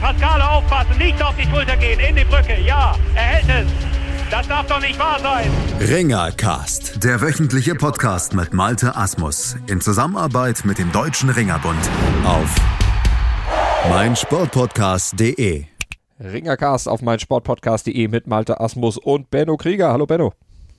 Pascale aufpassen, nicht auf die Schulter gehen, in die Brücke, ja, er hält es. Das darf doch nicht wahr sein. Ringercast, der wöchentliche Podcast mit Malte Asmus in Zusammenarbeit mit dem Deutschen Ringerbund auf meinsportpodcast.de. Ringercast auf meinsportpodcast.de mit Malte Asmus und Benno Krieger. Hallo Benno.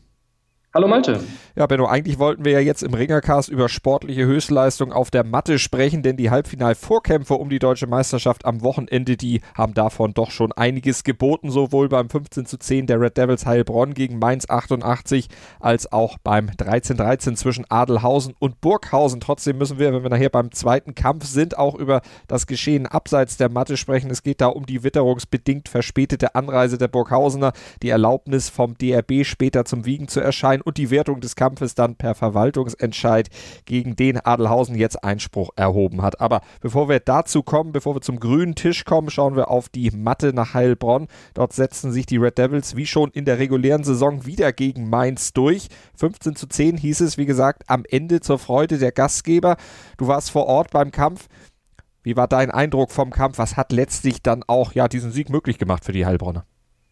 Hallo Malte. Ja, Benno, eigentlich wollten wir ja jetzt im Ringercast über sportliche Höchstleistung auf der Matte sprechen, denn die Halbfinal-Vorkämpfe um die deutsche Meisterschaft am Wochenende, die haben davon doch schon einiges geboten, sowohl beim 15:10 der Red Devils Heilbronn gegen Mainz 88, als auch beim 13:13 zwischen Adelhausen und Burghausen. Trotzdem müssen wir, wenn wir nachher beim zweiten Kampf sind, auch über das Geschehen abseits der Matte sprechen. Es geht da um die witterungsbedingt verspätete Anreise der Burghausener, die Erlaubnis vom DRB später zum Wiegen zu erscheinen und die Wertung des Kampfes dann per Verwaltungsentscheid, gegen den Adelhausen jetzt Einspruch erhoben hat. Aber bevor wir dazu kommen, bevor wir zum grünen Tisch kommen, schauen wir auf die Matte nach Heilbronn. Dort setzten sich die Red Devils wie schon in der regulären Saison wieder gegen Mainz durch. 15:10 hieß es, wie gesagt, am Ende zur Freude der Gastgeber. Du warst vor Ort beim Kampf. Wie war dein Eindruck vom Kampf? Was hat letztlich dann auch diesen Sieg möglich gemacht für die Heilbronner?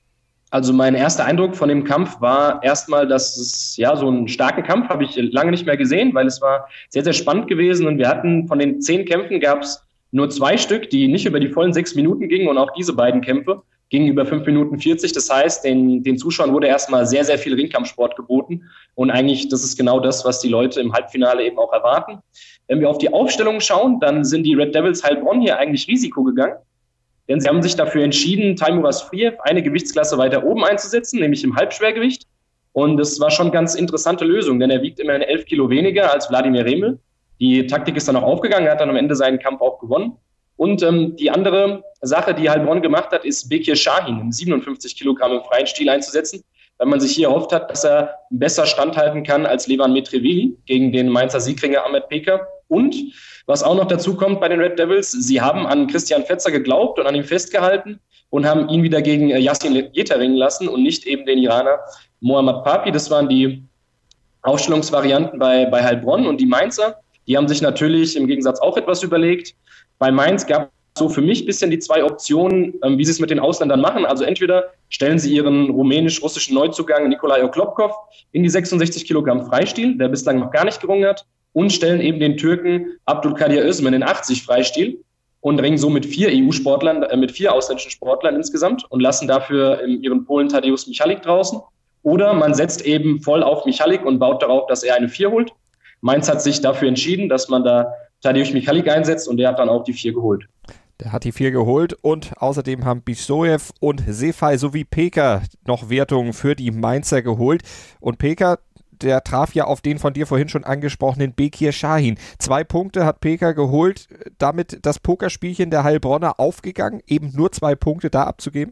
Also mein erster Eindruck von dem Kampf war erstmal, dass es so einen starken Kampf habe ich lange nicht mehr gesehen, weil es war sehr, sehr spannend gewesen und wir hatten von den 10 Kämpfen gab es nur 2 Stück, die nicht über die vollen 6 Minuten gingen und auch diese beiden Kämpfe gingen über 5 Minuten 40. Das heißt, den Zuschauern wurde erstmal sehr, sehr viel Ringkampfsport geboten und eigentlich, das ist genau das, was die Leute im Halbfinale eben auch erwarten. Wenn wir auf die Aufstellung schauen, dann sind die Red Devils Heilbronn hier eigentlich Risiko gegangen. Denn sie haben sich dafür entschieden, Teimuras Friev eine Gewichtsklasse weiter oben einzusetzen, nämlich im Halbschwergewicht. Und das war schon eine ganz interessante Lösung, denn er wiegt immerhin 11 Kilo weniger als Wladimir Reml. Die Taktik ist dann auch aufgegangen, er hat dann am Ende seinen Kampf auch gewonnen. Und die andere Sache, die Heilbronn gemacht hat, ist Bekir Şahin im 57 Kilogramm im freien Stil einzusetzen, weil man sich hier erhofft hat, dass er besser standhalten kann als Levan Metreveli gegen den Mainzer Siegringer Ahmet Peker. Und was auch noch dazu kommt bei den Red Devils, sie haben an Christian Fetzer geglaubt und an ihm festgehalten und haben ihn wieder gegen Yassin Yeta ringen lassen und nicht eben den Iraner Mohammad Papi. Das waren die Aufstellungsvarianten bei Heilbronn. Und die Mainzer, die haben sich natürlich im Gegensatz auch etwas überlegt. Bei Mainz gab es so für mich ein bisschen die 2 Optionen, wie sie es mit den Ausländern machen. Also entweder stellen sie ihren rumänisch-russischen Neuzugang Nikolai Oklopkov in die 66 Kilogramm Freistil, der bislang noch gar nicht gerungen hat, und stellen eben den Türken Abdülkadir Özmen in 80 Freistil und ringen so mit 4 EU-Sportlern, mit 4 ausländischen Sportlern insgesamt und lassen dafür ihren Polen Tadeusz Michalik draußen. Oder man setzt eben voll auf Michalik und baut darauf, dass er eine 4 holt. Mainz hat sich dafür entschieden, dass man da Tadeusz Michalik einsetzt und der hat dann auch die 4 geholt. Der hat die 4 geholt und außerdem haben Bisoyev und Sefai sowie Peker noch Wertungen für die Mainzer geholt. Und Peker, der traf ja auf den von dir vorhin schon angesprochenen Bekir Şahin. 2 Punkte hat Peker geholt, damit das Pokerspielchen der Heilbronner aufgegangen, eben nur 2 Punkte da abzugeben?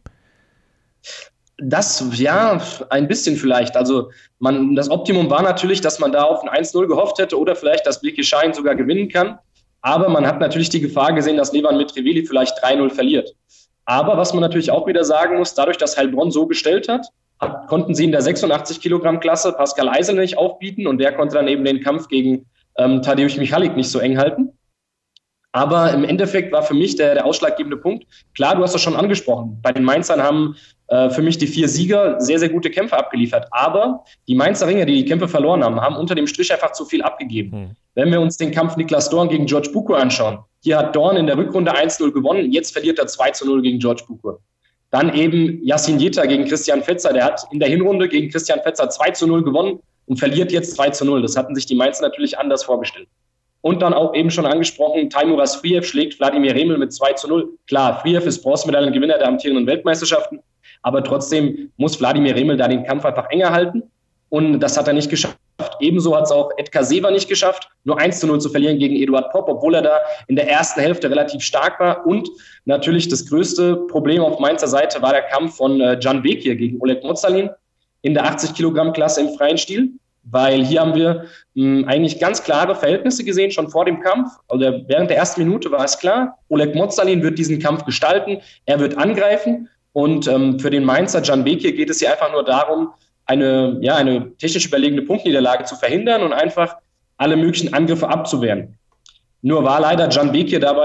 Das, ja, ein bisschen vielleicht. Also das Optimum war natürlich, dass man da auf ein 1-0 gehofft hätte oder vielleicht, dass Bekir Şahin sogar gewinnen kann. Aber man hat natürlich die Gefahr gesehen, dass Levan Metreveli vielleicht 3-0 verliert. Aber was man natürlich auch wieder sagen muss, dadurch, dass Heilbronn so gestellt hat, konnten sie in der 86 Kilogramm Klasse Pascal Eisel nicht aufbieten und der konnte dann eben den Kampf gegen Tadeusz Michalik nicht so eng halten. Aber im Endeffekt war für mich der ausschlaggebende Punkt, klar, du hast das schon angesprochen, bei den Mainzern haben für mich die 4 Sieger sehr, sehr gute Kämpfe abgeliefert. Aber die Mainzer Ringer, die Kämpfe verloren haben unter dem Strich einfach zu viel abgegeben. Wenn wir uns den Kampf Niklas Dorn gegen George Bukur anschauen, hier hat Dorn in der Rückrunde 1-0 gewonnen, jetzt verliert er 2-0 gegen George Bukur. Dann eben Yassin Yeta gegen Christian Fetzer, der hat in der Hinrunde gegen Christian Fetzer 2-0 gewonnen und verliert jetzt 2-0. Das hatten sich die Mainzer natürlich anders vorgestellt. Und dann auch eben schon angesprochen, Teimuras Friev schlägt Wladimir Reml mit 2-0. Klar, Friev ist Bronzemedaillengewinner der amtierenden Weltmeisterschaften, aber trotzdem muss Wladimir Reml da den Kampf einfach enger halten und das hat er nicht geschafft. Ebenso hat es auch Edgar Sever nicht geschafft, nur 1-0 zu verlieren gegen Eduard Popp, obwohl er da in der ersten Hälfte relativ stark war. Und natürlich das größte Problem auf Mainzer Seite war der Kampf von Can Bekir gegen Oleg Mozalin in der 80 Kilogramm Klasse im freien Stil. Weil hier haben wir eigentlich ganz klare Verhältnisse gesehen, schon vor dem Kampf. Also während der ersten Minute war es klar, Oleg Mozalin wird diesen Kampf gestalten, er wird angreifen. Und für den Mainzer Can Bekir geht es hier einfach nur darum, eine technisch überlegene Punktniederlage zu verhindern und einfach alle möglichen Angriffe abzuwehren. Nur war leider Can Bekir dabei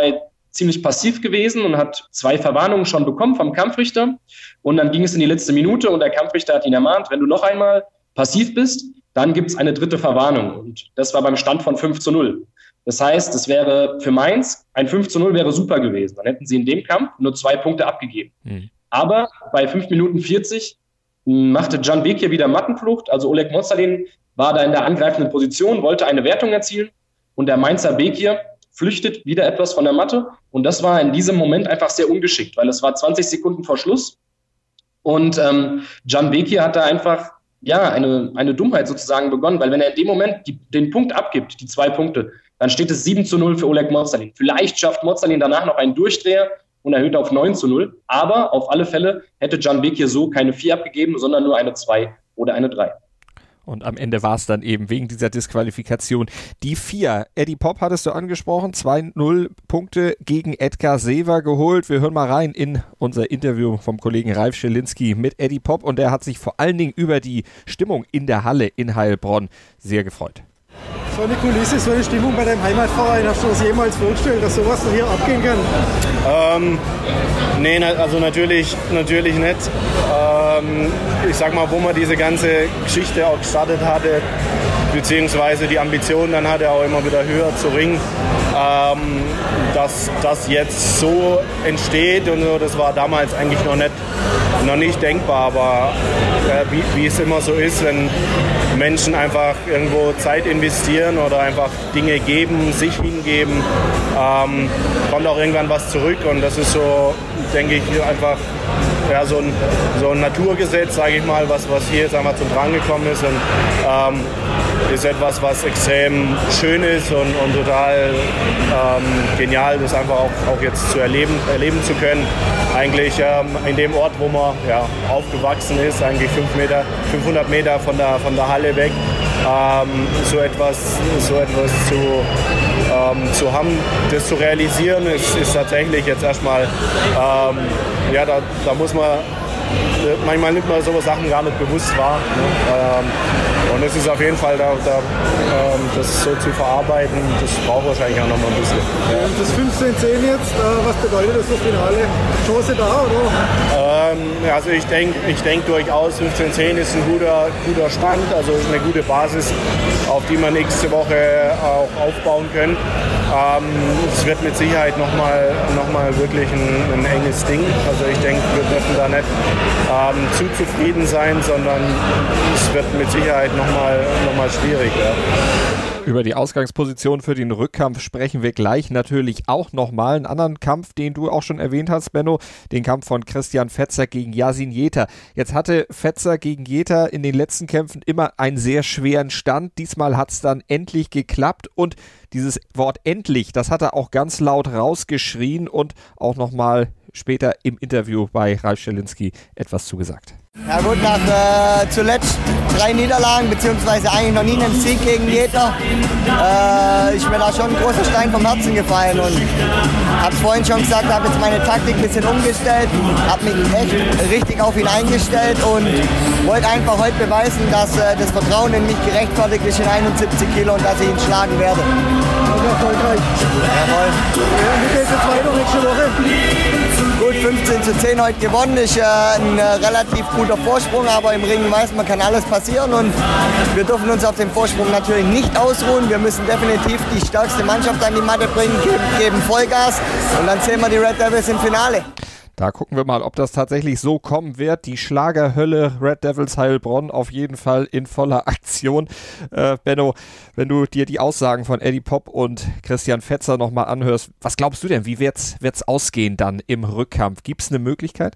ziemlich passiv gewesen und hat 2 Verwarnungen schon bekommen vom Kampfrichter. Und dann ging es in die letzte Minute und der Kampfrichter hat ihn ermahnt, wenn du noch einmal passiv bist, dann gibt es eine 3. Verwarnung. Und das war beim Stand von 5-0. Das heißt, es wäre für Mainz, ein 5-0 wäre super gewesen. Dann hätten sie in dem Kampf nur 2 Punkte abgegeben. Aber bei 5 Minuten 40 machte Can Bekir wieder Mattenflucht. Also Oleg Motsalin war da in der angreifenden Position, wollte eine Wertung erzielen. Und der Mainzer Bekir flüchtet wieder etwas von der Matte. Und das war in diesem Moment einfach sehr ungeschickt, weil es war 20 Sekunden vor Schluss. Und Can Bekir hat da einfach eine Dummheit sozusagen begonnen, weil wenn er in dem Moment den Punkt abgibt, die 2 Punkte, dann steht es 7-0 für Oleg Motsalin. Vielleicht schafft Motsalin danach noch einen Durchdreher und erhöht auf 9-0. Aber auf alle Fälle hätte Can Bekir so keine 4 abgegeben, sondern nur eine 2 oder eine 3. Und am Ende war es dann eben wegen dieser Disqualifikation die 4. Eddie Popp hattest du angesprochen, 2-0 Punkte gegen Edgar Sever geholt. Wir hören mal rein in unser Interview vom Kollegen Ralf Schelinski mit Eddie Popp und der hat sich vor allen Dingen über die Stimmung in der Halle in Heilbronn sehr gefreut. So eine Kulisse, so eine Stimmung bei deinem Heimatverein, hast du das jemals vorgestellt, dass sowas hier abgehen kann? Nee, also natürlich nicht. Ich sag mal, wo man diese ganze Geschichte auch gestartet hatte, beziehungsweise die Ambition dann hatte, auch immer wieder höher zu ringen, dass das jetzt so entsteht und so, das war damals eigentlich noch nicht denkbar, aber wie es immer so ist, wenn Menschen einfach irgendwo Zeit investieren oder einfach Dinge geben, sich hingeben, kommt auch irgendwann was zurück und das ist so, denke ich, einfach so ein Naturgesetz, sage ich mal, was hier jetzt einmal zum Tragen gekommen ist und ist etwas, was extrem schön ist und total genial, das einfach auch jetzt zu erleben zu können. Eigentlich in dem Ort, wo man aufgewachsen ist, eigentlich 500 Meter von der Halle weg, so etwas zu haben, das zu realisieren, ist tatsächlich jetzt erstmal, da muss man, manchmal nimmt man solche Sachen gar nicht bewusst wahr. Ne? Und es ist auf jeden Fall, das so zu verarbeiten, das braucht wahrscheinlich auch noch mal ein bisschen. Ja. Und das 15-10 jetzt, was bedeutet das für Finale? Chance da, oder? Also ich denk durchaus, 15-10 ist ein guter Stand, also eine gute Basis, auf die wir nächste Woche auch aufbauen können. Es wird mit Sicherheit noch mal wirklich ein enges Ding. Also ich denke, wir dürfen da nicht zu zufrieden sein, sondern es wird mit Sicherheit noch mal schwierig. Ja. Über die Ausgangsposition für den Rückkampf sprechen wir gleich natürlich auch nochmal. Einen anderen Kampf, den du auch schon erwähnt hast, Benno, den Kampf von Christian Fetzer gegen Yasin Jeter. Jetzt hatte Fetzer gegen Jeter in den letzten Kämpfen immer einen sehr schweren Stand. Diesmal hat es dann endlich geklappt und dieses Wort endlich, das hat er auch ganz laut rausgeschrien und auch nochmal später im Interview bei Ralf Schelinski etwas zugesagt. Ja gut, nach zuletzt 3 Niederlagen, beziehungsweise eigentlich noch nie einen Sieg gegen Jeter, ist mir da schon ein großer Stein vom Herzen gefallen und hab's vorhin schon gesagt, habe jetzt meine Taktik ein bisschen umgestellt, habe mich echt richtig auf ihn eingestellt und wollte einfach heute beweisen, dass das Vertrauen in mich gerechtfertigt ist in 71 Kilo und dass ich ihn schlagen werde. Und erfolgreich. Jawohl. Ja, wie geht's jetzt weiter nächste Woche? Gut, 15-10 heute gewonnen, ist ein relativ guter Vorsprung, aber im Ring weiß man, kann alles passieren und wir dürfen uns auf dem Vorsprung natürlich nicht ausruhen. Wir müssen definitiv die stärkste Mannschaft an die Matte bringen, geben Vollgas und dann sehen wir die Red Devils im Finale. Da gucken wir mal, ob das tatsächlich so kommen wird. Die Schlagerhölle Red Devils Heilbronn auf jeden Fall in voller Aktion. Benno, wenn du dir die Aussagen von Eddie Popp und Christian Fetzer nochmal anhörst, was glaubst du denn, wie wird's ausgehen dann im Rückkampf? Gibt es eine Möglichkeit?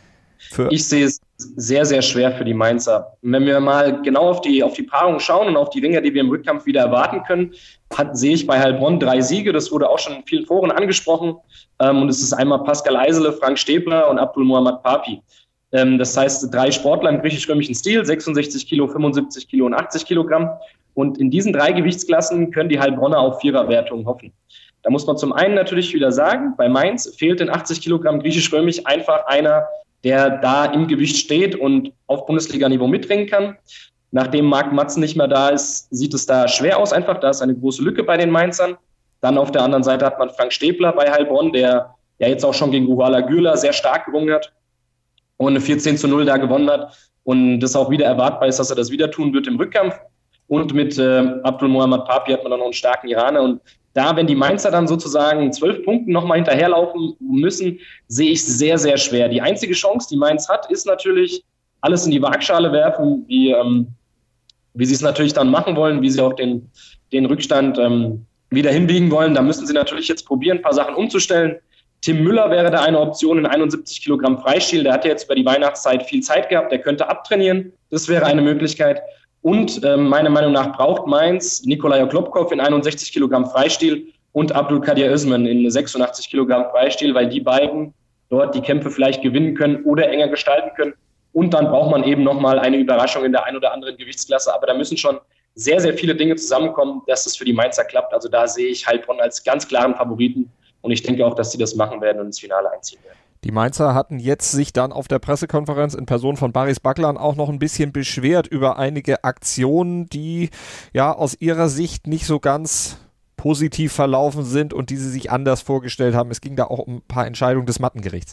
Ich sehe es sehr, sehr schwer für die Mainzer. Wenn wir mal genau auf die Paarung schauen und auf die Ringer, die wir im Rückkampf wieder erwarten können, sehe ich bei Heilbronn 3 Siege. Das wurde auch schon in vielen Foren angesprochen. Und es ist einmal Pascal Eisele, Frank Stäbler und Abdul Muhammad Papi. Das heißt 3 Sportler im griechisch-römischen Stil, 66 Kilo, 75 Kilo und 80 Kilogramm. Und in diesen 3 Gewichtsklassen können die Heilbronner auf Viererwertung hoffen. Da muss man zum einen natürlich wieder sagen, bei Mainz fehlt in 80 Kilogramm griechisch-römisch einfach einer, der da im Gewicht steht und auf Bundesliga-Niveau mitringen kann. Nachdem Marc Matzen nicht mehr da ist, sieht es da schwer aus einfach. Da ist eine große Lücke bei den Mainzern. Dann auf der anderen Seite hat man Frank Stäbler bei Heilbronn, der ja jetzt auch schon gegen Ruhala Gürler sehr stark gerungen hat und eine 14:0 da gewonnen hat. Und das auch wieder erwartbar ist, dass er das wieder tun wird im Rückkampf. Und mit Abdul Mohamed Papi hat man dann noch einen starken Iraner. Und da, wenn die Mainzer dann sozusagen 12 Punkten nochmal hinterherlaufen müssen, sehe ich sehr, sehr schwer. Die einzige Chance, die Mainz hat, ist natürlich alles in die Waagschale werfen, wie sie es natürlich dann machen wollen, wie sie auch den Rückstand wieder hinbiegen wollen. Da müssen sie natürlich jetzt probieren, ein paar Sachen umzustellen. Tim Müller wäre da eine Option in 71 Kilogramm Freistil. Der hat ja jetzt über die Weihnachtszeit viel Zeit gehabt. Der könnte abtrainieren. Das wäre eine Möglichkeit. Und meiner Meinung nach braucht Mainz Nikolai Oklopkov in 61 Kilogramm Freistil und Abdulkadir Özmen in 86 Kilogramm Freistil, weil die beiden dort die Kämpfe vielleicht gewinnen können oder enger gestalten können. Und dann braucht man eben nochmal eine Überraschung in der ein oder anderen Gewichtsklasse. Aber da müssen schon sehr, sehr viele Dinge zusammenkommen, dass es für die Mainzer klappt. Also da sehe ich Heilbronn als ganz klaren Favoriten. Und ich denke auch, dass sie das machen werden und ins Finale einziehen werden. Die Mainzer hatten jetzt sich dann auf der Pressekonferenz in Person von Baris Baklan auch noch ein bisschen beschwert über einige Aktionen, die ja aus ihrer Sicht nicht so ganz positiv verlaufen sind und die sie sich anders vorgestellt haben. Es ging da auch um ein paar Entscheidungen des Mattengerichts.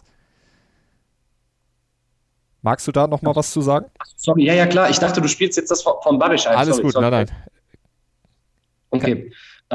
Magst du da noch mal was zu sagen? Sorry, ja klar. Ich dachte, du spielst jetzt das von Barisch ein. Alles gut, nein. Okay.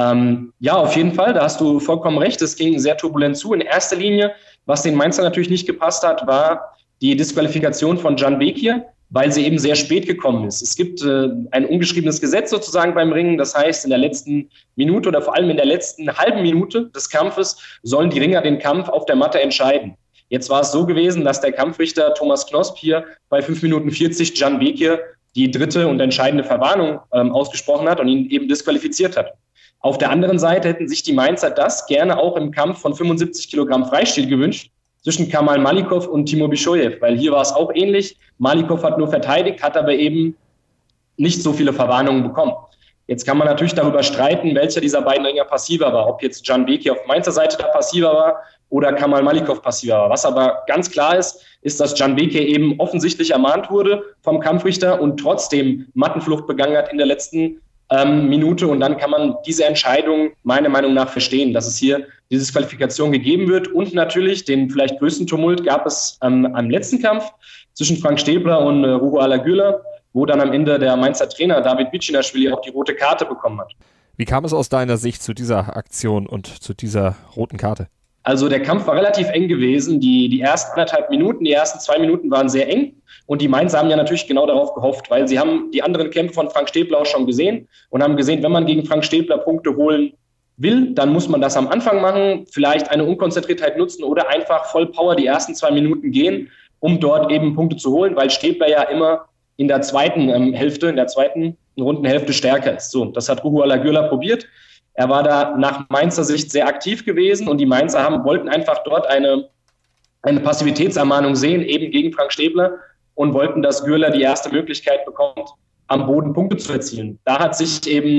Ja, auf jeden Fall, da hast du vollkommen recht. Es ging sehr turbulent zu. In erster Linie, was den Mainzer natürlich nicht gepasst hat, war die Disqualifikation von Can Bekir, weil sie eben sehr spät gekommen ist. Es gibt ein ungeschriebenes Gesetz sozusagen beim Ringen. Das heißt, in der letzten Minute oder vor allem in der letzten halben Minute des Kampfes sollen die Ringer den Kampf auf der Matte entscheiden. Jetzt war es so gewesen, dass der Kampfrichter Thomas Knosp hier bei 5 Minuten 40 Can Bekir die dritte und entscheidende Verwarnung ausgesprochen hat und ihn eben disqualifiziert hat. Auf der anderen Seite hätten sich die Mainzer das gerne auch im Kampf von 75 Kilogramm Freistil gewünscht zwischen Kamal Malikov und Timur Bischoyev, weil hier war es auch ähnlich. Malikov hat nur verteidigt, hat aber eben nicht so viele Verwarnungen bekommen. Jetzt kann man natürlich darüber streiten, welcher dieser beiden Ringer passiver war, ob jetzt Can Bekir auf Mainzer Seite da passiver war oder Kamal Malikov passiver war. Was aber ganz klar ist, dass Can Bekir eben offensichtlich ermahnt wurde vom Kampfrichter und trotzdem Mattenflucht begangen hat in der letzten Minute. Und dann kann man diese Entscheidung meiner Meinung nach verstehen, dass es hier diese Disqualifikation gegeben wird. Und natürlich den vielleicht größten Tumult gab es am letzten Kampf zwischen Frank Stäbler und Ruhala Gürler, wo dann am Ende der Mainzer Trainer David Bicinashvili auch die rote Karte bekommen hat. Wie kam es aus deiner Sicht zu dieser Aktion und zu dieser roten Karte? Also der Kampf war relativ eng gewesen. Die ersten 1,5 Minuten, die ersten 2 Minuten waren sehr eng. Und die Mainzer haben ja natürlich genau darauf gehofft, weil sie haben die anderen Kämpfe von Frank Stäbler auch schon gesehen und haben gesehen, wenn man gegen Frank Stäbler Punkte holen will, dann muss man das am Anfang machen, vielleicht eine Unkonzentriertheit nutzen oder einfach voll Power die ersten 2 Minuten gehen, um dort eben Punkte zu holen, weil Stäbler ja immer in der zweiten Hälfte, in der zweiten Rundenhälfte stärker ist. So, das hat Ruhala Gürler probiert. Er war da nach Mainzer Sicht sehr aktiv gewesen und die Mainzer wollten einfach dort eine Passivitätsermahnung sehen, eben gegen Frank Stäbler und wollten, dass Gürler die erste Möglichkeit bekommt, am Boden Punkte zu erzielen. Da hat sich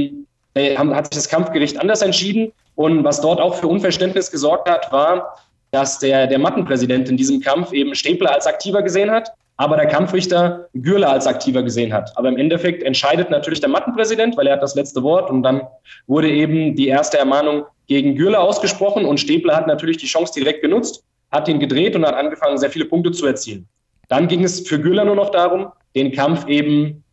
das Kampfgericht anders entschieden und was dort auch für Unverständnis gesorgt hat, war, dass der Mattenpräsident in diesem Kampf eben Stäbler als aktiver gesehen hat, aber der Kampfrichter Gürler als aktiver gesehen hat. Aber im Endeffekt entscheidet natürlich der Mattenpräsident, weil er hat das letzte Wort und dann wurde eben die erste Ermahnung gegen Gürler ausgesprochen und Stäbler hat natürlich die Chance direkt genutzt, hat ihn gedreht und hat angefangen, sehr viele Punkte zu erzielen. Dann ging es für Gürler nur noch darum, den Kampf eben,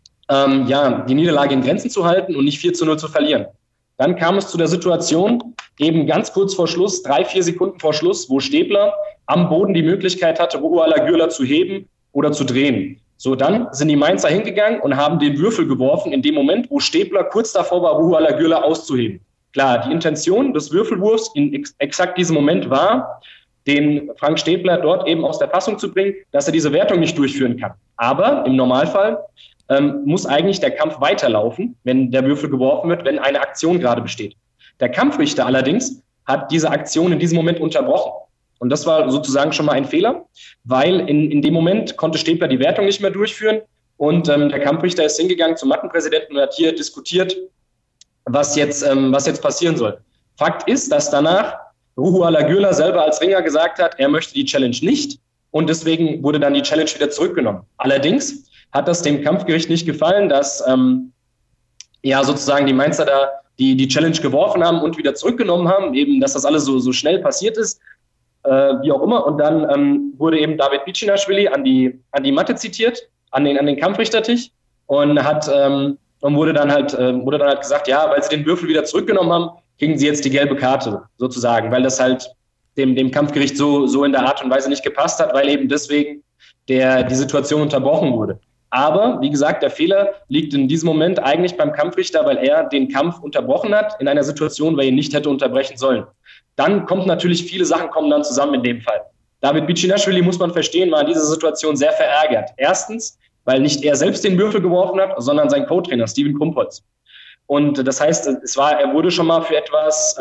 die Niederlage in Grenzen zu halten und nicht 4:0 zu verlieren. Dann kam es zu der Situation, eben ganz kurz vor Schluss, 3-4 Sekunden vor Schluss, wo Stäbler am Boden die Möglichkeit hatte, Ruhala Gürler zu heben oder zu drehen. So, dann sind die Mainzer hingegangen und haben den Würfel geworfen in dem Moment, wo Stäbler kurz davor war, Ruhala Gürler auszuheben. Klar, die Intention des Würfelwurfs in exakt diesem Moment war, den Frank Stäbler dort eben aus der Fassung zu bringen, dass er diese Wertung nicht durchführen kann. Aber im Normalfall muss eigentlich der Kampf weiterlaufen, wenn der Würfel geworfen wird, wenn eine Aktion gerade besteht. Der Kampfrichter allerdings hat diese Aktion in diesem Moment unterbrochen. Und das war sozusagen schon mal ein Fehler, weil in dem Moment konnte Stäbler die Wertung nicht mehr durchführen und der Kampfrichter ist hingegangen zum Mattenpräsidenten und hat hier diskutiert, was jetzt passieren soll. Fakt ist, dass danach Ruhala Gürler selber als Ringer gesagt hat, er möchte die Challenge nicht und deswegen wurde dann die Challenge wieder zurückgenommen. Allerdings hat das dem Kampfgericht nicht gefallen, dass sozusagen die Mainzer da die Challenge geworfen haben und wieder zurückgenommen haben, eben, dass das alles so schnell passiert ist, wie auch immer. Und dann wurde eben David Bičinašvili an die Matte zitiert, an den Kampfrichtertisch und wurde dann halt gesagt, ja, weil sie den Würfel wieder zurückgenommen haben, kriegen sie jetzt die gelbe Karte sozusagen, weil das halt dem Kampfgericht so in der Art und Weise nicht gepasst hat, weil eben deswegen die Situation unterbrochen wurde. Aber, wie gesagt, der Fehler liegt in diesem Moment eigentlich beim Kampfrichter, weil er den Kampf unterbrochen hat in einer Situation, wo er ihn nicht hätte unterbrechen sollen. Dann viele Sachen kommen dann zusammen in dem Fall. David Bičinašvili, muss man verstehen, war in dieser Situation sehr verärgert. Erstens, weil nicht er selbst den Würfel geworfen hat, sondern sein Co-Trainer Steven Krumpholz. Und das heißt, er wurde schon mal für etwas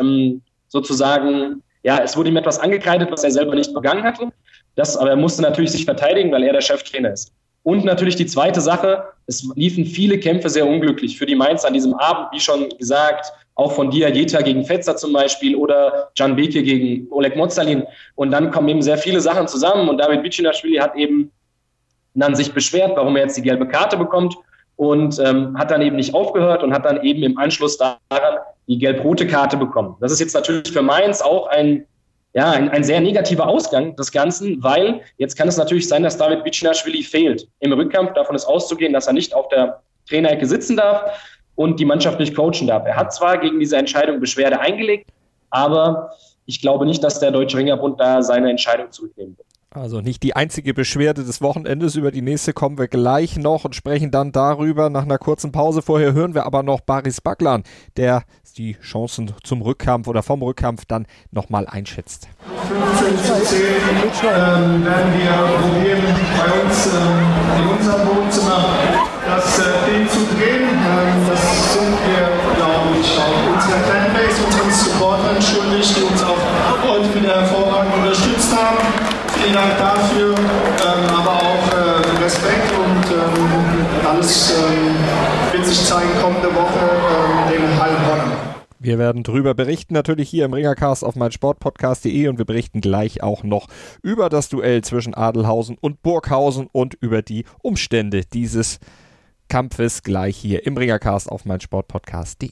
es wurde ihm etwas angekreidet, was er selber nicht begangen hatte. Aber er musste natürlich sich verteidigen, weil er der Cheftrainer ist. Und natürlich die zweite Sache, es liefen viele Kämpfe sehr unglücklich für die Mainzer an diesem Abend, wie schon gesagt, auch von Diajeta gegen Fetzer zum Beispiel oder Can Beke gegen Oleg Mozalin. Und dann kommen eben sehr viele Sachen zusammen und David Bičinašvili hat eben dann sich beschwert, warum er jetzt die gelbe Karte bekommt und hat dann eben nicht aufgehört und hat dann eben im Anschluss daran die gelb-rote Karte bekommen. Das ist jetzt natürlich für Mainz auch ein sehr negativer Ausgang des Ganzen, weil jetzt kann es natürlich sein, dass David Bičinašvili fehlt im Rückkampf. Davon ist auszugehen, dass er nicht auf der Trainerecke sitzen darf und die Mannschaft nicht coachen darf. Er hat zwar gegen diese Entscheidung Beschwerde eingelegt, aber ich glaube nicht, dass der Deutsche Ringerbund da seine Entscheidung zurücknehmen wird. Also nicht die einzige Beschwerde des Wochenendes, über die nächste kommen wir gleich noch und sprechen dann darüber nach einer kurzen Pause. Vorher hören wir aber noch Baris Baglan, der die Chancen zum Rückkampf oder vom Rückkampf dann nochmal einschätzt. 15:10 werden wir probieren, bei uns in unserem Wohnzimmer das Ding zu drehen. Das sind wir, glaube ich, auch unserer Fanbase, unseren Supportern schuldig, die uns auch heute wieder hervorragend unterstützt haben. Vielen Dank dafür, aber auch Respekt und alles wird sich zeigen kommende Woche in den Heilbronn. Wir werden drüber berichten, natürlich hier im Ringercast auf meinsportpodcast.de und wir berichten gleich auch noch über das Duell zwischen Adelhausen und Burghausen und über die Umstände dieses Kampfes gleich hier im Ringercast auf meinsportpodcast.de.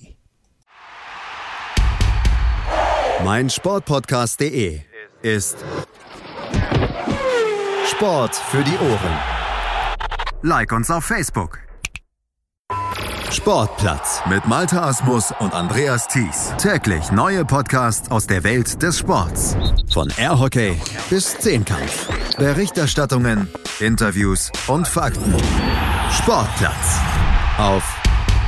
meinsportpodcast.de ist Sport für die Ohren. Like uns auf Facebook. Sportplatz mit Malte Asmus und Andreas Thies. Täglich neue Podcasts aus der Welt des Sports. Von Airhockey bis Zehnkampf. Berichterstattungen, Interviews und Fakten. Sportplatz auf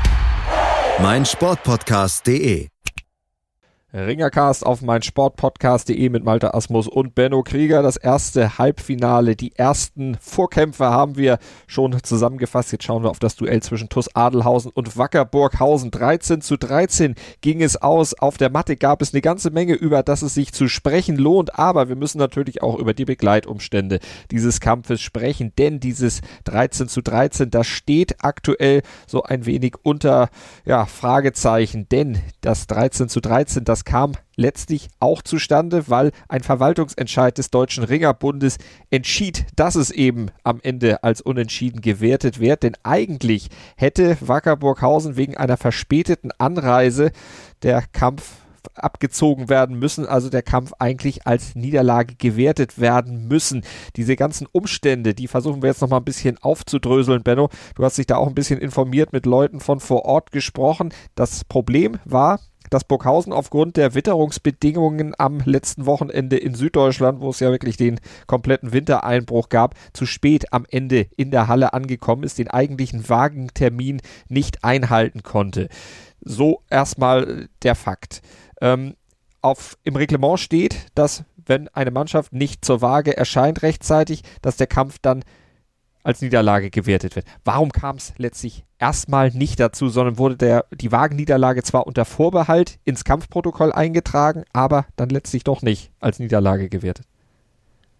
meinsportpodcast.de. Ringercast auf meinsportpodcast.de mit Malte Asmus und Benno Krieger. Das erste Halbfinale, die ersten Vorkämpfe haben wir schon zusammengefasst. Jetzt schauen wir auf das Duell zwischen TuS Adelhausen und Wacker Burghausen. 13:13 ging es aus. Auf der Matte gab es eine ganze Menge, über das es sich zu sprechen lohnt. Aber wir müssen natürlich auch über die Begleitumstände dieses Kampfes sprechen. Denn dieses 13:13, das steht aktuell so ein wenig unter Fragezeichen. Denn das 13:13, das kam letztlich auch zustande, weil ein Verwaltungsentscheid des Deutschen Ringerbundes entschied, dass es eben am Ende als unentschieden gewertet wird. Denn eigentlich hätte Wacker Burghausen wegen einer verspäteten Anreise der Kampf abgezogen werden müssen, also der Kampf eigentlich als Niederlage gewertet werden müssen. Diese ganzen Umstände, die versuchen wir jetzt noch mal ein bisschen aufzudröseln. Benno, du hast dich da auch ein bisschen informiert, mit Leuten von vor Ort gesprochen. Das Problem war, dass Burghausen aufgrund der Witterungsbedingungen am letzten Wochenende in Süddeutschland, wo es ja wirklich den kompletten Wintereinbruch gab, zu spät am Ende in der Halle angekommen ist, den eigentlichen Wagentermin nicht einhalten konnte. So erstmal der Fakt. Im Reglement steht, dass wenn eine Mannschaft nicht zur Waage erscheint rechtzeitig, dass der Kampf dann als Niederlage gewertet wird. Warum kam es letztlich erstmal nicht dazu, sondern wurde die Wagenniederlage zwar unter Vorbehalt ins Kampfprotokoll eingetragen, aber dann letztlich doch nicht als Niederlage gewertet?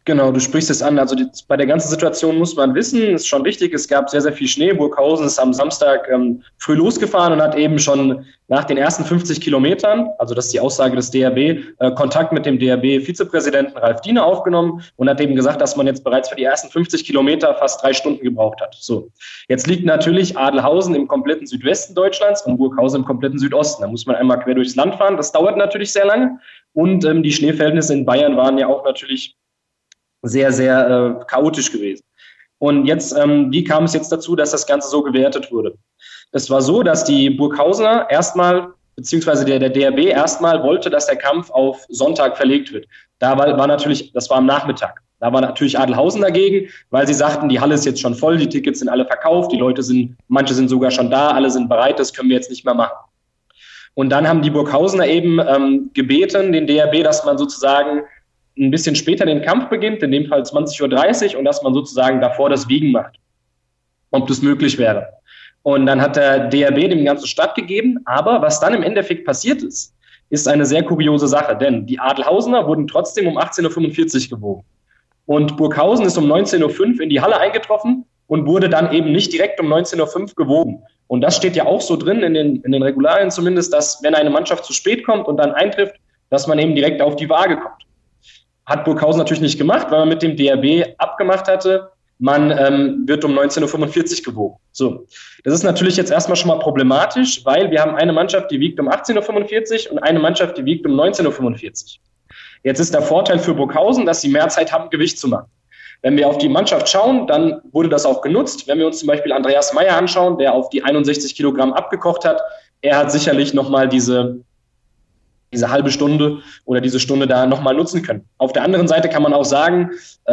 Genau, du sprichst es an. Also bei der ganzen Situation muss man wissen, ist schon richtig, es gab sehr, sehr viel Schnee. Burghausen ist am Samstag früh losgefahren und hat eben schon nach den ersten 50 Kilometern, also das ist die Aussage des DRB, Kontakt mit dem DRB-Vizepräsidenten Ralf Diener aufgenommen und hat eben gesagt, dass man jetzt bereits für die ersten 50 Kilometer fast 3 Stunden gebraucht hat. So, jetzt liegt natürlich Adelhausen im kompletten Südwesten Deutschlands und Burghausen im kompletten Südosten. Da muss man einmal quer durchs Land fahren. Das dauert natürlich sehr lange und die Schneeverhältnisse in Bayern waren ja auch natürlich sehr, sehr chaotisch gewesen. Und jetzt, wie kam es jetzt dazu, dass das Ganze so gewertet wurde? Es war so, dass die Burghausener erstmal, beziehungsweise der DRB erstmal wollte, dass der Kampf auf Sonntag verlegt wird. Da war natürlich, das war am Nachmittag. Da war natürlich Adelhausen dagegen, weil sie sagten, die Halle ist jetzt schon voll, die Tickets sind alle verkauft, die Leute manche sind sogar schon da, alle sind bereit, das können wir jetzt nicht mehr machen. Und dann haben die Burghausener eben gebeten, den DRB, dass man sozusagen ein bisschen später den Kampf beginnt, in dem Fall 20.30 Uhr, und dass man sozusagen davor das Wiegen macht, ob das möglich wäre. Und dann hat der DRB dem Ganzen stattgegeben, aber was dann im Endeffekt passiert ist eine sehr kuriose Sache, denn die Adelhausener wurden trotzdem um 18.45 Uhr gewogen. Und Burghausen ist um 19.05 Uhr in die Halle eingetroffen und wurde dann eben nicht direkt um 19.05 Uhr gewogen. Und das steht ja auch so drin, in den Regularien zumindest, dass wenn eine Mannschaft zu spät kommt und dann eintrifft, dass man eben direkt auf die Waage kommt. Hat Burghausen natürlich nicht gemacht, weil man mit dem DRB abgemacht hatte, man wird um 19.45 Uhr gewogen. So, das ist natürlich jetzt erstmal schon mal problematisch, weil wir haben eine Mannschaft, die wiegt um 18.45 Uhr und eine Mannschaft, die wiegt um 19.45 Uhr. Jetzt ist der Vorteil für Burghausen, dass sie mehr Zeit haben, Gewicht zu machen. Wenn wir auf die Mannschaft schauen, dann wurde das auch genutzt. Wenn wir uns zum Beispiel Andreas Meyer anschauen, der auf die 61 Kilogramm abgekocht hat, er hat sicherlich nochmal diese halbe Stunde oder diese Stunde da nochmal nutzen können. Auf der anderen Seite kann man auch sagen,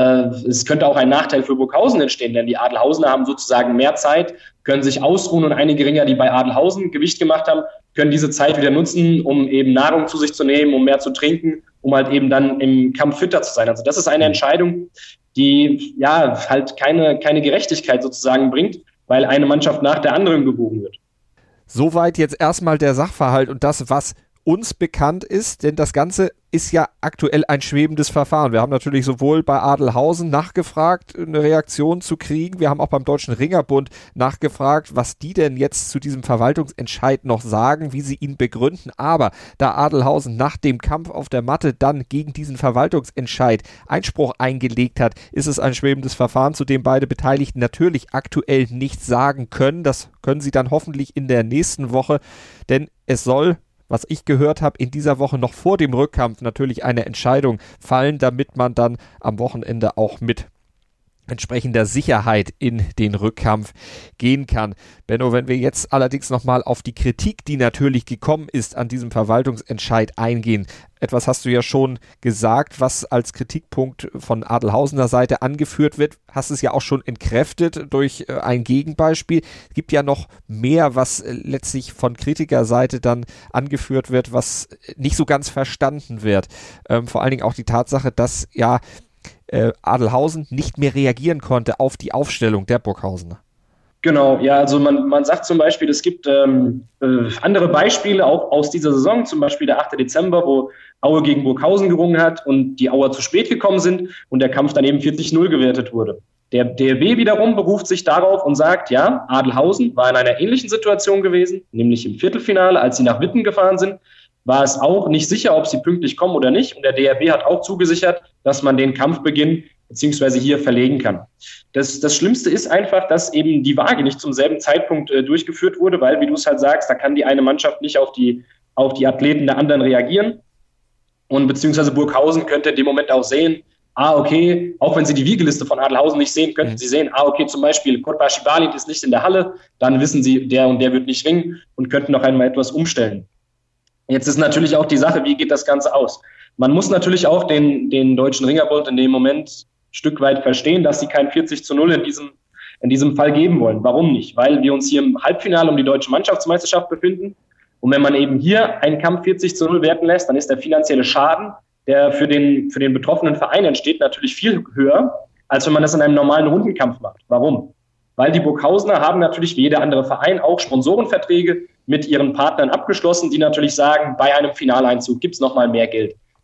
es könnte auch ein Nachteil für Burghausen entstehen, denn die Adelhausener haben sozusagen mehr Zeit, können sich ausruhen und einige Ringer, die bei Adelhausen Gewicht gemacht haben, können diese Zeit wieder nutzen, um eben Nahrung zu sich zu nehmen, um mehr zu trinken, um halt eben dann im Kampf fitter zu sein. Also das ist eine Entscheidung, die ja halt keine Gerechtigkeit sozusagen bringt, weil eine Mannschaft nach der anderen gewogen wird. Soweit jetzt erstmal der Sachverhalt und das, was uns bekannt ist, denn das Ganze ist ja aktuell ein schwebendes Verfahren. Wir haben natürlich sowohl bei Adelhausen nachgefragt, eine Reaktion zu kriegen. Wir haben auch beim Deutschen Ringerbund nachgefragt, was die denn jetzt zu diesem Verwaltungsentscheid noch sagen, wie sie ihn begründen. Aber da Adelhausen nach dem Kampf auf der Matte dann gegen diesen Verwaltungsentscheid Einspruch eingelegt hat, ist es ein schwebendes Verfahren, zu dem beide Beteiligten natürlich aktuell nichts sagen können. Das können sie dann hoffentlich in der nächsten Woche, denn es soll, was ich gehört habe, in dieser Woche noch vor dem Rückkampf natürlich eine Entscheidung fallen, damit man dann am Wochenende auch mit entsprechender Sicherheit in den Rückkampf gehen kann. Benno, wenn wir jetzt allerdings nochmal auf die Kritik, die natürlich gekommen ist, an diesem Verwaltungsentscheid eingehen. Etwas hast du ja schon gesagt, was als Kritikpunkt von Adelhausener Seite angeführt wird. Hast es ja auch schon entkräftet durch ein Gegenbeispiel. Es gibt ja noch mehr, was letztlich von Kritikerseite dann angeführt wird, was nicht so ganz verstanden wird. Vor allen Dingen auch die Tatsache, dass ja Adelhausen nicht mehr reagieren konnte auf die Aufstellung der Burghausener. Genau, ja, also man sagt zum Beispiel, es gibt andere Beispiele auch aus dieser Saison, zum Beispiel der 8. Dezember, wo Aue gegen Burghausen gerungen hat und die Auer zu spät gekommen sind und der Kampf dann eben 40-0 gewertet wurde. Der DRB wiederum beruft sich darauf und sagt, ja, Adelhausen war in einer ähnlichen Situation gewesen, nämlich im Viertelfinale, als sie nach Witten gefahren sind, war es auch nicht sicher, ob sie pünktlich kommen oder nicht. Und der DRB hat auch zugesichert, dass man den Kampfbeginn beziehungsweise hier verlegen kann. Das Schlimmste ist einfach, dass eben die Waage nicht zum selben Zeitpunkt durchgeführt wurde, weil, wie du es halt sagst, da kann die eine Mannschaft nicht auf die Athleten der anderen reagieren. Und beziehungsweise Burghausen könnte in dem Moment auch sehen, okay, auch wenn sie die Wiegeliste von Adelhausen nicht sehen, könnten sie sehen, okay, zum Beispiel Kotbashi Balint ist nicht in der Halle, dann wissen sie, der und der wird nicht ringen und könnten noch einmal etwas umstellen. Jetzt ist natürlich auch die Sache, wie geht das Ganze aus? Man muss natürlich auch den Deutschen Ringerbund in dem Moment ein Stück weit verstehen, dass sie kein 40-0 in diesem Fall geben wollen. Warum nicht? Weil wir uns hier im Halbfinale um die deutsche Mannschaftsmeisterschaft befinden. Und wenn man eben hier einen Kampf 40-0 werten lässt, dann ist der finanzielle Schaden, der für den betroffenen Verein entsteht, natürlich viel höher, als wenn man das in einem normalen Rundenkampf macht. Warum? Weil die Burghausener haben natürlich wie jeder andere Verein auch Sponsorenverträge mit ihren Partnern abgeschlossen, die natürlich sagen, bei einem Finaleinzug gibt es nochmal mehr Geld.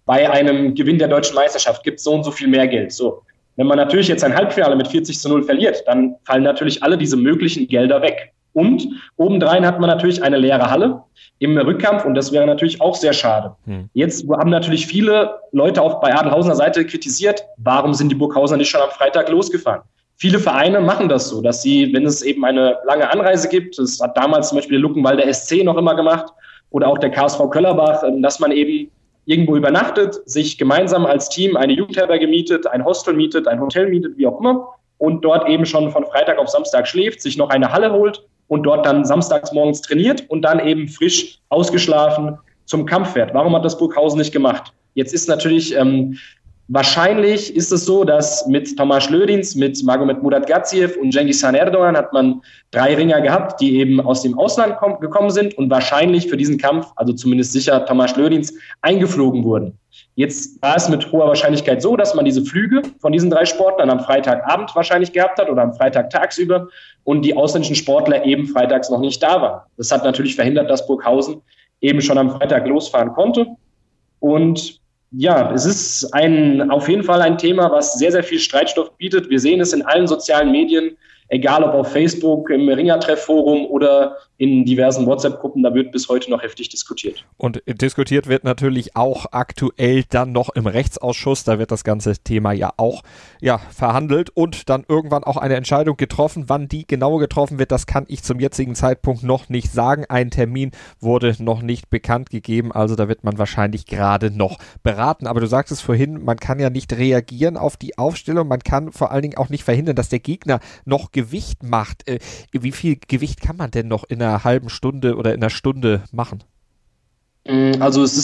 bei einem Gewinn der deutschen Meisterschaft gibt es so und so viel mehr Geld. So. Wenn man natürlich jetzt ein Halbfinale mit 40-0 verliert, dann fallen natürlich alle diese möglichen Gelder weg. Und obendrein hat man natürlich eine leere Halle im Rückkampf und das wäre natürlich auch sehr schade. Jetzt haben natürlich viele Leute auch bei Adelhausener Seite kritisiert, warum sind die Burghausener nicht schon am Freitag losgefahren? Viele Vereine machen das so, dass sie, wenn es eben eine lange Anreise gibt, das hat damals zum Beispiel der Luckenwalder SC noch immer gemacht oder auch der KSV Köllerbach, dass man eben irgendwo übernachtet, sich gemeinsam als Team eine Jugendherberge mietet, ein Hostel mietet, ein Hotel mietet, wie auch immer, und dort eben schon von Freitag auf Samstag schläft, sich noch eine Halle holt und dort dann samstags morgens trainiert und dann eben frisch ausgeschlafen zum Kampf fährt. Warum hat das Burghausen nicht gemacht? Jetzt ist natürlich, wahrscheinlich ist es so, dass mit Tomáš Lödins, mit Magomed Muratgadziev und Cengiz Han Erdogan hat man 3 Ringer gehabt, die eben aus dem Ausland gekommen sind und wahrscheinlich für diesen Kampf, also zumindest sicher Tomáš Lödins, eingeflogen wurden. Jetzt war es mit hoher Wahrscheinlichkeit so, dass man diese Flüge von diesen 3 Sportlern am Freitagabend wahrscheinlich gehabt hat oder am Freitag tagsüber und die ausländischen Sportler eben freitags noch nicht da waren. Das hat natürlich verhindert, dass Burghausen eben schon am Freitag losfahren konnte. Und ja, es ist auf jeden Fall ein Thema, was sehr, sehr viel Streitstoff bietet. Wir sehen es in allen sozialen Medien, egal ob auf Facebook, im Ringertreff-Forum oder in diversen WhatsApp-Gruppen, da wird bis heute noch heftig diskutiert. Und diskutiert wird natürlich auch aktuell dann noch im Rechtsausschuss, da wird das ganze Thema ja auch verhandelt und dann irgendwann auch eine Entscheidung getroffen. Wann die genau getroffen wird, das kann ich zum jetzigen Zeitpunkt noch nicht sagen. Ein Termin wurde noch nicht bekannt gegeben, also da wird man wahrscheinlich gerade noch beraten. Aber du sagst es vorhin, man kann ja nicht reagieren auf die Aufstellung, man kann vor allen Dingen auch nicht verhindern, dass der Gegner noch Gewicht macht. Wie viel Gewicht kann man denn noch in einer halben Stunde oder in einer Stunde machen? Also das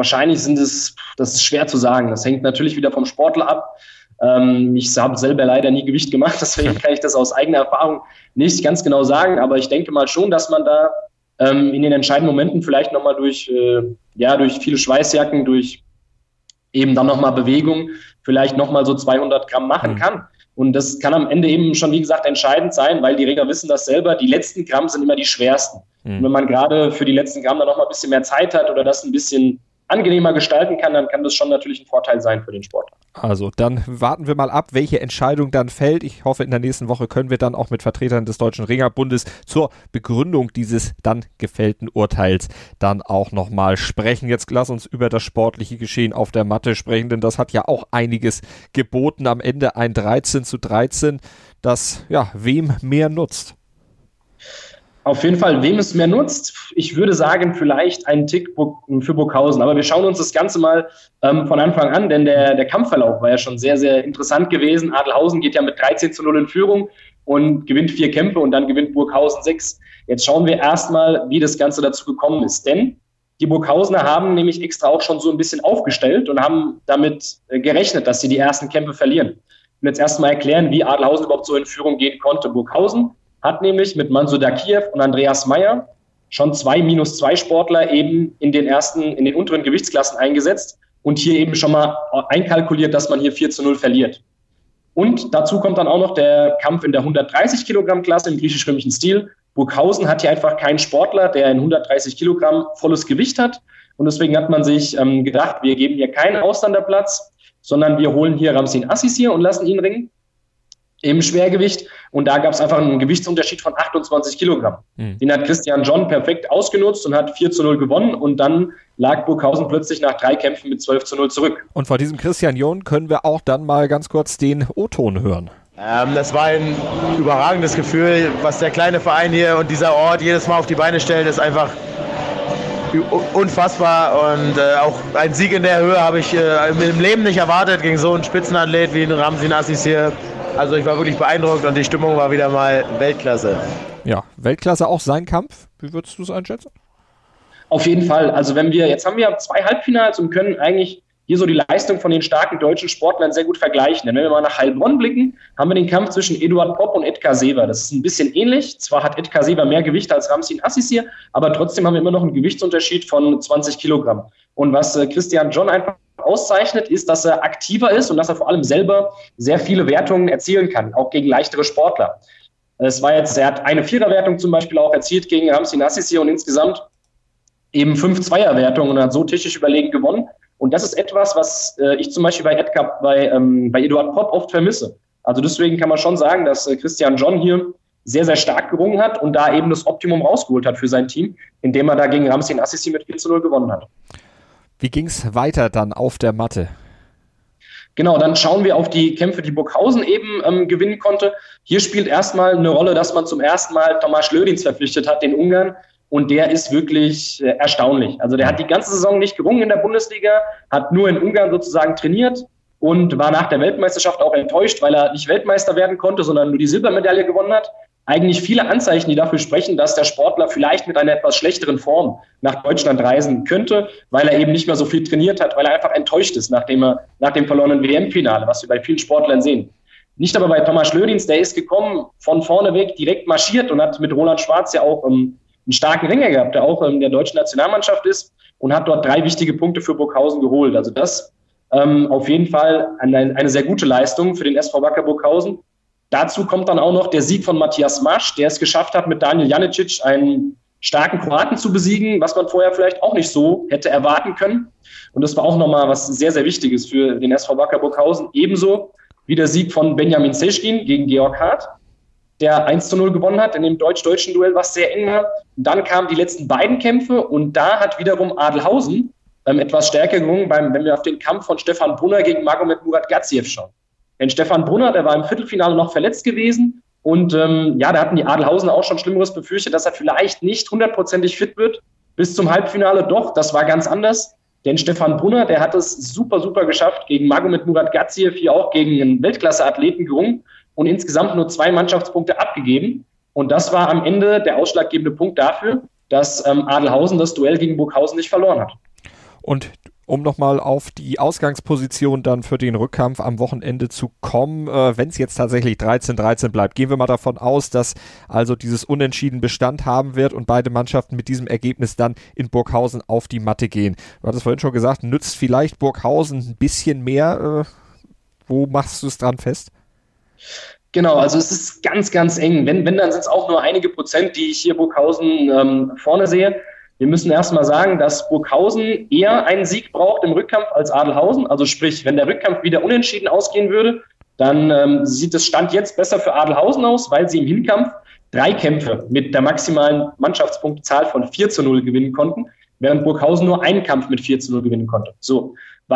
ist schwer zu sagen. Das hängt natürlich wieder vom Sportler ab. Ich habe selber leider nie Gewicht gemacht, deswegen kann ich das aus eigener Erfahrung nicht ganz genau sagen, aber ich denke mal schon, dass man da in den entscheidenden Momenten vielleicht nochmal durch viele Schweißjacken, durch eben dann nochmal Bewegung, vielleicht nochmal so 200 Gramm machen kann. Und das kann am Ende eben schon, wie gesagt, entscheidend sein, weil die Ringer wissen das selber, die letzten Gramm sind immer die schwersten. Und wenn man gerade für die letzten Gramm dann nochmal ein bisschen mehr Zeit hat oder das ein bisschen angenehmer gestalten kann, dann kann das schon natürlich ein Vorteil sein für den Sportler. Also dann warten wir mal ab, welche Entscheidung dann fällt. Ich hoffe, in der nächsten Woche können wir dann auch mit Vertretern des Deutschen Ringerbundes zur Begründung dieses dann gefällten Urteils dann auch nochmal sprechen. Jetzt lass uns über das sportliche Geschehen auf der Matte sprechen, denn das hat ja auch einiges geboten. Am Ende ein 13:13, das wem mehr nutzt. Auf jeden Fall, wem es mehr nutzt. Ich würde sagen, vielleicht einen Tick für Burghausen. Aber wir schauen uns das Ganze mal von Anfang an, denn der Kampfverlauf war ja schon sehr, sehr interessant gewesen. Adelhausen geht ja mit 13:0 in Führung und gewinnt 4 Kämpfe und dann gewinnt Burghausen 6. Jetzt schauen wir erstmal, wie das Ganze dazu gekommen ist. Denn die Burghausener haben nämlich extra auch schon so ein bisschen aufgestellt und haben damit gerechnet, dass sie die ersten Kämpfe verlieren. Und jetzt erstmal erklären, wie Adelhausen überhaupt so in Führung gehen konnte. Burghausen hat nämlich mit Mansur Dakiev und Andreas Meyer schon 2-2 Sportler eben in den unteren Gewichtsklassen eingesetzt und hier eben schon mal einkalkuliert, dass man hier 4:0 verliert. Und dazu kommt dann auch noch der Kampf in der 130 Kilogramm Klasse im griechisch-römischen Stil. Burghausen hat hier einfach keinen Sportler, der in 130 Kilogramm volles Gewicht hat. Und deswegen hat man sich gedacht, wir geben hier keinen Ausländerplatz, sondern wir holen hier Ramzin Assis und lassen ihn ringen im Schwergewicht. Und da gab es einfach einen Gewichtsunterschied von 28 Kilogramm. Den hat Christian John perfekt ausgenutzt und hat 4:0 gewonnen. Und dann lag Burghausen plötzlich nach 3 Kämpfen mit 12:0 zurück. Und vor diesem Christian John können wir auch dann mal ganz kurz den O-Ton hören. Das war ein überragendes Gefühl, was der kleine Verein hier und dieser Ort jedes Mal auf die Beine stellt, ist einfach unfassbar. Und auch ein Sieg in der Höhe habe ich im Leben nicht erwartet gegen so einen Spitzenathlet wie Ramzin Assis hier. Also ich war wirklich beeindruckt und die Stimmung war wieder mal Weltklasse. Ja, Weltklasse auch sein Kampf. Wie würdest du es einschätzen? Auf jeden Fall. Also jetzt haben wir 2 Halbfinals und können eigentlich hier so die Leistung von den starken deutschen Sportlern sehr gut vergleichen. Denn wenn wir mal nach Heilbronn blicken, haben wir den Kampf zwischen Eduard Popp und Edgar Sever. Das ist ein bisschen ähnlich. Zwar hat Edgar Sever mehr Gewicht als Ramzin Assis hier, aber trotzdem haben wir immer noch einen Gewichtsunterschied von 20 Kilogramm. Und was Christian John einfach auszeichnet, ist, dass er aktiver ist und dass er vor allem selber sehr viele Wertungen erzielen kann, auch gegen leichtere Sportler. Er hat eine 4er-Wertung zum Beispiel auch erzielt gegen Ramzin Assis und insgesamt eben 5 Zweierwertungen und hat so technisch überlegen gewonnen. Und das ist etwas, was ich zum Beispiel bei Eduard Popp oft vermisse. Also deswegen kann man schon sagen, dass Christian John hier sehr, sehr stark gerungen hat und da eben das Optimum rausgeholt hat für sein Team, indem er da gegen Ramsin Assisi mit 4-0 gewonnen hat. Wie ging es weiter dann auf der Matte? Genau, dann schauen wir auf die Kämpfe, die Burghausen eben gewinnen konnte. Hier spielt erstmal eine Rolle, dass man zum ersten Mal Tomáš Lőrinc verpflichtet hat, den Ungarn. Und der ist wirklich erstaunlich. Also der hat die ganze Saison nicht gerungen in der Bundesliga, hat nur in Ungarn sozusagen trainiert und war nach der Weltmeisterschaft auch enttäuscht, weil er nicht Weltmeister werden konnte, sondern nur die Silbermedaille gewonnen hat. Eigentlich viele Anzeichen, die dafür sprechen, dass der Sportler vielleicht mit einer etwas schlechteren Form nach Deutschland reisen könnte, weil er eben nicht mehr so viel trainiert hat, weil er einfach enttäuscht ist nach dem verlorenen WM-Finale, was wir bei vielen Sportlern sehen. Nicht aber bei Tomáš Lőrinc, der ist gekommen, von vorne weg direkt marschiert und hat mit Roland Schwarz ja auch einen starken Ringer gehabt, der auch in der deutschen Nationalmannschaft ist und hat dort 3 wichtige Punkte für Burghausen geholt. Also das auf jeden Fall eine sehr gute Leistung für den SV Wacker Burghausen. Dazu kommt dann auch noch der Sieg von Matthias Masch, der es geschafft hat, mit Daniel Janicic einen starken Kroaten zu besiegen, was man vorher vielleicht auch nicht so hätte erwarten können. Und das war auch nochmal was sehr, sehr Wichtiges für den SV Wacker Burghausen. Ebenso wie der Sieg von Benjamin Seschkin gegen Georg Hart, der 1-0 gewonnen hat in dem deutsch-deutschen Duell, was sehr eng war. Dann kamen die letzten beiden Kämpfe und da hat wiederum Adelhausen etwas stärker gerungen, wenn wir auf den Kampf von Stefan Brunner gegen Magomed Muratgadzhiev schauen. Denn Stefan Brunner, der war im Viertelfinale noch verletzt gewesen und da hatten die Adelhausen auch schon Schlimmeres befürchtet, dass er vielleicht nicht 100%ig fit wird bis zum Halbfinale. Doch, das war ganz anders, denn Stefan Brunner, der hat es super, super geschafft, gegen Magomed Muratgadzhiev hier auch gegen einen Weltklasse-Athleten gerungen und insgesamt nur 2 Mannschaftspunkte abgegeben. Und das war am Ende der ausschlaggebende Punkt dafür, dass Adelhausen das Duell gegen Burghausen nicht verloren hat. Und um nochmal auf die Ausgangsposition dann für den Rückkampf am Wochenende zu kommen, wenn es jetzt tatsächlich 13-13 bleibt, gehen wir mal davon aus, dass also dieses Unentschieden Bestand haben wird und beide Mannschaften mit diesem Ergebnis dann in Burghausen auf die Matte gehen. Du hattest vorhin schon gesagt, nützt vielleicht Burghausen ein bisschen mehr? Wo machst du es dran fest? Genau, also es ist ganz, ganz eng. Wenn dann sind es auch nur einige Prozent, die ich hier Burghausen vorne sehe. Wir müssen erstmal sagen, dass Burghausen eher einen Sieg braucht im Rückkampf als Adelhausen. Also sprich, wenn der Rückkampf wieder unentschieden ausgehen würde, dann sieht es Stand jetzt besser für Adelhausen aus, weil sie im Hinkampf 3 Kämpfe mit der maximalen Mannschaftspunktzahl von 4-0 gewinnen konnten, während Burghausen nur einen Kampf mit 4-0 gewinnen konnte. So,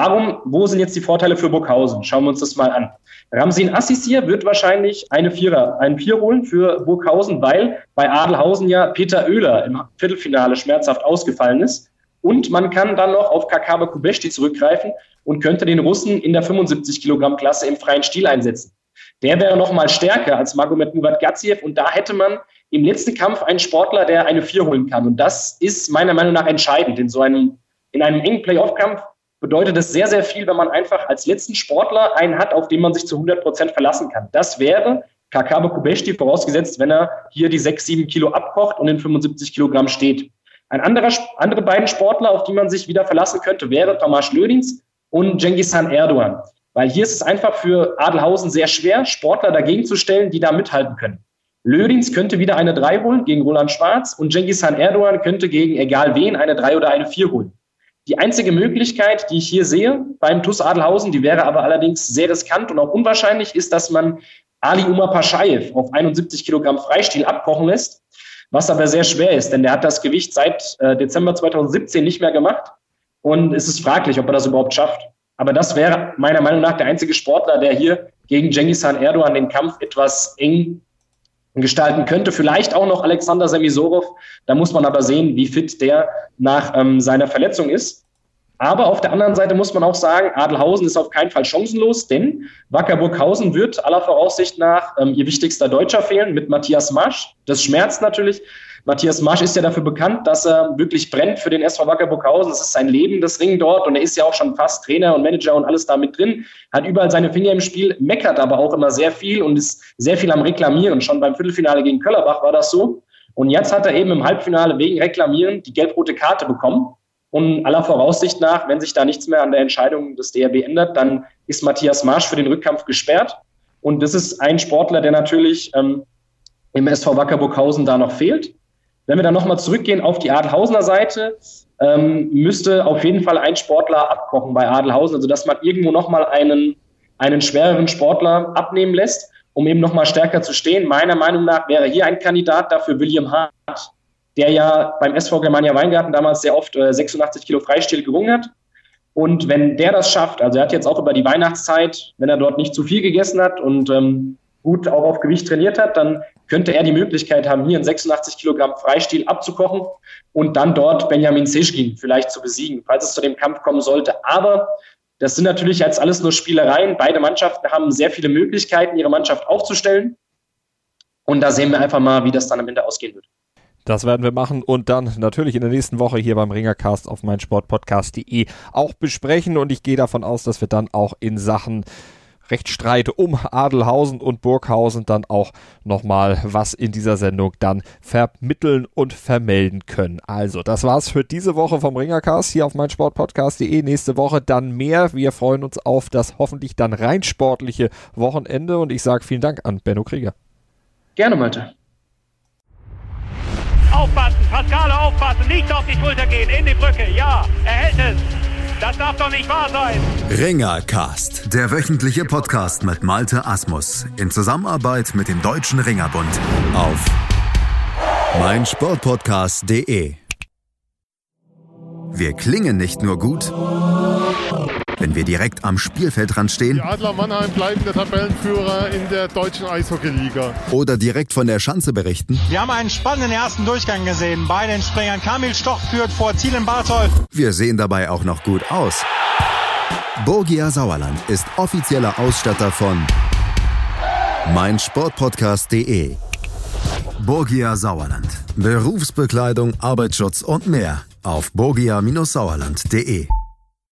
wo sind jetzt die Vorteile für Burghausen? Schauen wir uns das mal an. Ramsin Assisi wird wahrscheinlich einen Vier holen für Burghausen, weil bei Adelhausen ja Peter Oehler im Viertelfinale schmerzhaft ausgefallen ist. Und man kann dann noch auf Kakabe Kubeshti zurückgreifen und könnte den Russen in der 75-Kilogramm-Klasse im freien Stil einsetzen. Der wäre noch mal stärker als Magomed Muratgadzhiev und da hätte man im letzten Kampf einen Sportler, der eine 4 holen kann. Und das ist meiner Meinung nach entscheidend. In einem engen Playoff-Kampf bedeutet es sehr, sehr viel, wenn man einfach als letzten Sportler einen hat, auf den man sich zu 100% verlassen kann. Das wäre Kakabe Kubeshti, vorausgesetzt, wenn er hier die 6-7 Kilo abkocht und in 75 Kilogramm steht. Andere beiden Sportler, auf die man sich wieder verlassen könnte, wäre Tomáš Lőrinc und Cengiz-Han Erdoğan. Weil hier ist es einfach für Adelhausen sehr schwer, Sportler dagegen zu stellen, die da mithalten können. Lőrinc könnte wieder eine 3 holen gegen Roland Schwarz und Cengiz-Han Erdoğan könnte gegen egal wen eine 3 oder eine 4 holen. Die einzige Möglichkeit, die ich hier sehe beim TuS Adelhausen, die wäre aber allerdings sehr riskant und auch unwahrscheinlich, ist, dass man Ali Umar Pashayev auf 71 Kilogramm Freistil abkochen lässt, was aber sehr schwer ist, denn der hat das Gewicht seit Dezember 2017 nicht mehr gemacht und es ist fraglich, ob er das überhaupt schafft. Aber das wäre meiner Meinung nach der einzige Sportler, der hier gegen Cengiz-Han Erdoğan den Kampf etwas eng gestalten könnte. Vielleicht auch noch Alexander Semisorov. Da muss man aber sehen, wie fit der nach seiner Verletzung ist. Aber auf der anderen Seite muss man auch sagen, Adelhausen ist auf keinen Fall chancenlos, denn Wacker Burghausen wird aller Voraussicht nach ihr wichtigster Deutscher fehlen mit Matthias Masch. Das schmerzt natürlich. Matthias Masch ist ja dafür bekannt, dass er wirklich brennt für den SV Wacker Burghausen. Das ist sein Leben, das Ring dort. Und er ist ja auch schon fast Trainer und Manager und alles da mit drin. Hat überall seine Finger im Spiel, meckert aber auch immer sehr viel und ist sehr viel am Reklamieren. Schon beim Viertelfinale gegen Köllerbach war das so. Und jetzt hat er eben im Halbfinale wegen Reklamieren die gelb-rote Karte bekommen. Und aller Voraussicht nach, wenn sich da nichts mehr an der Entscheidung des DRB ändert, dann ist Matthias Masch für den Rückkampf gesperrt. Und das ist ein Sportler, der natürlich im SV Wacker Burghausen da noch fehlt. Wenn wir dann nochmal zurückgehen auf die Adelhausener Seite, müsste auf jeden Fall ein Sportler abkochen bei Adelhausen, also dass man irgendwo nochmal einen schwereren Sportler abnehmen lässt, um eben nochmal stärker zu stehen. Meiner Meinung nach wäre hier ein Kandidat dafür William Hart, der ja beim SV Germania Weingarten damals sehr oft 86 Kilo Freistil gerungen hat. Und wenn der das schafft, also er hat jetzt auch über die Weihnachtszeit, wenn er dort nicht zu viel gegessen hat und gut auch auf Gewicht trainiert hat, dann könnte er die Möglichkeit haben, hier einen 86 Kilogramm Freistil abzukochen und dann dort Benjamin Seschkin vielleicht zu besiegen, falls es zu dem Kampf kommen sollte. Aber das sind natürlich jetzt alles nur Spielereien. Beide Mannschaften haben sehr viele Möglichkeiten, ihre Mannschaft aufzustellen. Und da sehen wir einfach mal, wie das dann am Ende ausgehen wird. Das werden wir machen und dann natürlich in der nächsten Woche hier beim Ringercast auf meinsportpodcast.de auch besprechen. Und ich gehe davon aus, dass wir dann auch in Sachen Rechtsstreit um Adelhausen und Burghausen dann auch nochmal was in dieser Sendung dann vermitteln und vermelden können. Also, das war's für diese Woche vom Ringercast hier auf meinsportpodcast.de. Nächste Woche dann mehr. Wir freuen uns auf das hoffentlich dann rein sportliche Wochenende und ich sage vielen Dank an Benno Krieger. Gerne, Malte. Aufpassen, Pascale aufpassen, nicht auf die Schulter gehen, in die Brücke, ja, er hält es. Das darf doch nicht wahr sein. Ringercast, der wöchentliche Podcast mit Malte Asmus in Zusammenarbeit mit dem Deutschen Ringerbund auf meinsportpodcast.de. Wir klingen nicht nur gut, wenn wir direkt am Spielfeldrand stehen. Die Adler Mannheim bleiben der Tabellenführer in der deutschen Eishockeyliga. Oder direkt von der Schanze berichten. Wir haben einen spannenden ersten Durchgang gesehen. Bei den Springern Kamil Stoch führt vor Thielen Barthold. Wir sehen dabei auch noch gut aus. Borgia Sauerland ist offizieller Ausstatter von meinsportpodcast.de. Borgia Sauerland. Berufsbekleidung, Arbeitsschutz und mehr auf borgia-sauerland.de.